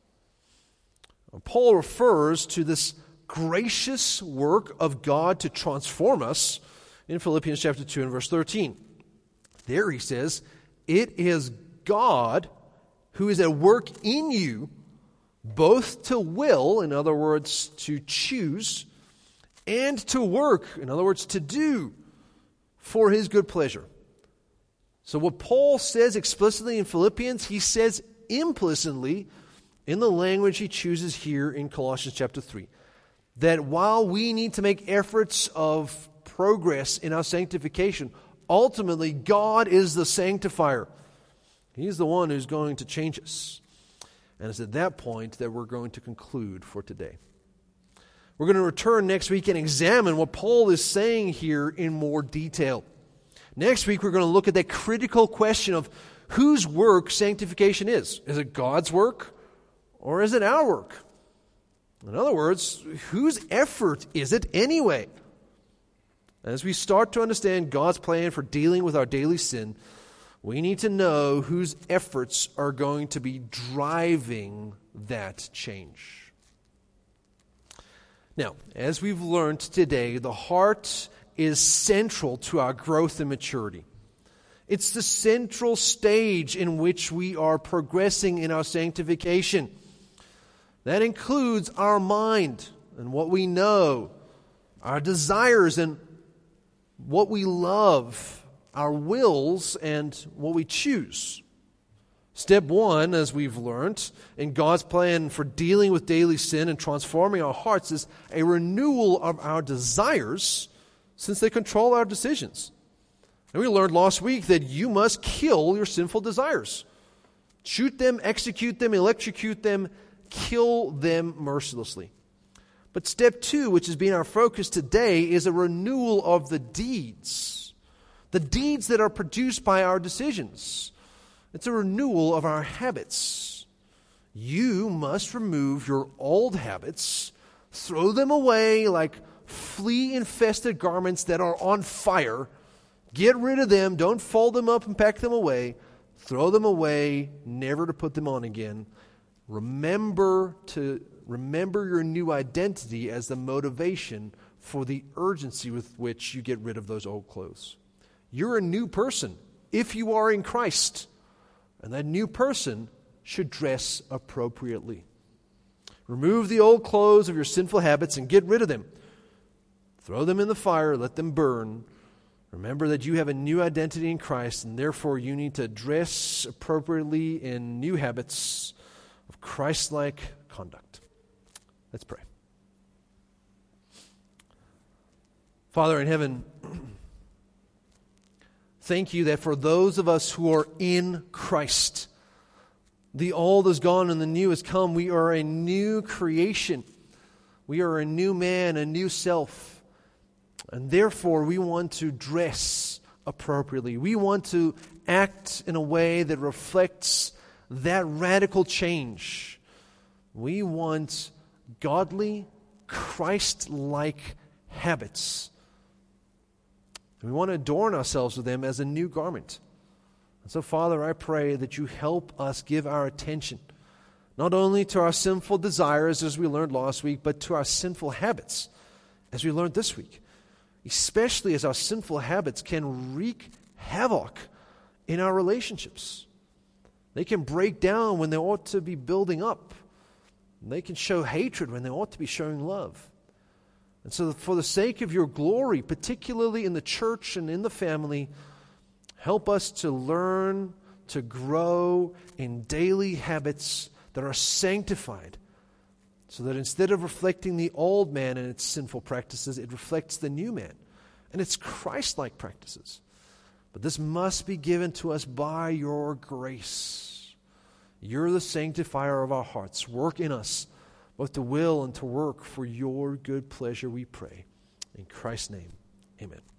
Speaker 1: Paul refers to this gracious work of God to transform us in Philippians chapter two and verse thirteen. There he says, it is God who is at work in you, both to will, in other words, to choose, and to work, in other words, to do, for his good pleasure. So what Paul says explicitly in Philippians, he says implicitly in the language he chooses here in Colossians chapter three. That while we need to make efforts of progress in our sanctification, ultimately God is the sanctifier. He's the one who's going to change us. And it's at that point that we're going to conclude for today. We're going to return next week and examine what Paul is saying here in more detail. Next week we're going to look at that critical question of whose work sanctification is. Is it God's work or is it our work? In other words, whose effort is it anyway? As we start to understand God's plan for dealing with our daily sin, we need to know whose efforts are going to be driving that change. Now, as we've learned today, the heart is central to our growth and maturity. It's the central stage in which we are progressing in our sanctification. That includes our mind and what we know, our desires and what we love, our wills and what we choose. Step one, as we've learned, in God's plan for dealing with daily sin and transforming our hearts is a renewal of our desires, since they control our decisions. And we learned last week that you must kill your sinful desires. Shoot them, execute them, electrocute them, kill them mercilessly. But step two, which has been our focus today, is a renewal of the deeds. The deeds that are produced by our decisions. It's a renewal of our habits. You must remove your old habits, throw them away like flea-infested garments that are on fire. Get rid of them. Don't fold them up and pack them away. Throw them away, never to put them on again. Remember to remember your new identity as the motivation for the urgency with which you get rid of those old clothes. You're a new person if you are in Christ, and that new person should dress appropriately. Remove the old clothes of your sinful habits and get rid of them. Throw them in the fire, let them burn. Remember that you have a new identity in Christ, and therefore you need to dress appropriately in new habits of Christ-like conduct. Let's pray. Father in heaven, thank you that for those of us who are in Christ, the old is gone and the new has come. We are a new creation. We are a new man, a new self. And therefore, we want to dress appropriately. We want to act in a way that reflects that radical change. We want godly, Christ-like habits. And we want to adorn ourselves with them as a new garment. And so, Father, I pray that you help us give our attention not only to our sinful desires, as we learned last week, but to our sinful habits, as we learned this week. Especially as our sinful habits can wreak havoc in our relationships. They can break down when they ought to be building up. They can show hatred when they ought to be showing love. And so for the sake of your glory, particularly in the church and in the family, help us to learn to grow in daily habits that are sanctified, so that instead of reflecting the old man and its sinful practices, it reflects the new man and its Christ-like practices. But this must be given to us by your grace. You're the sanctifier of our hearts. Work in us both to will and to work for your good pleasure, we pray. In Christ's name, amen.